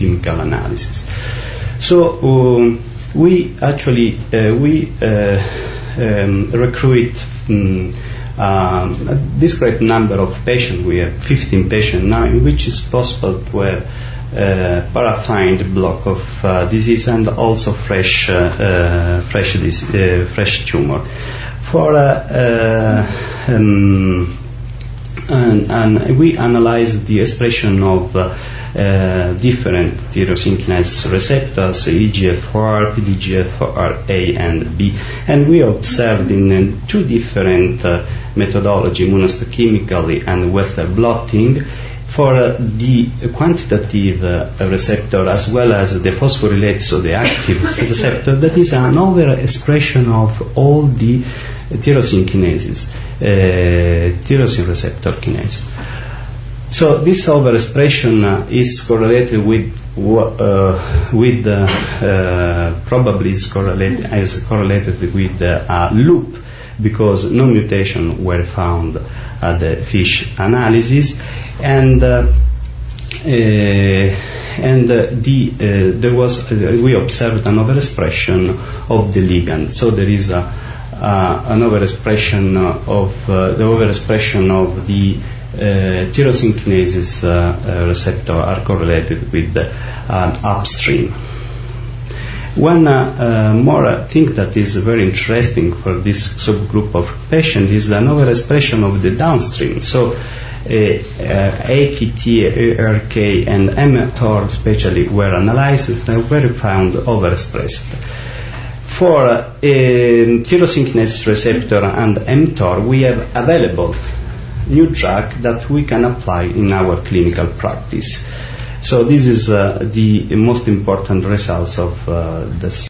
chemical analysis. So we actually recruit a discrete number of patients. We have 15 patients now, in which is possible to have paraffin block of disease and also fresh tumor. And we analyze the expression of different tyrosine kinase receptors, EGFR, PDGFR-A and B, and we observed in two different methodology, immunohistochemically and Western blotting, for the quantitative receptor as well as the phosphorylate, so the active receptor, that is an overexpression of all the tyrosine kinases, tyrosine receptor kinase. So this overexpression is correlated probably is correlated with a loop, because no mutation were found at the FISH analysis, and we observed an overexpression of the ligand. So there is an overexpression of the tyrosine kinases receptor are correlated with upstream. One more thing that is very interesting for this subgroup of patients is the overexpression of the downstream. So AKT, ERK, and mTOR especially were analyzed and were found overexpressed. For tyrosine kinase receptor and mTOR, we have available new drug that we can apply in our clinical practice. So this is the most important results of this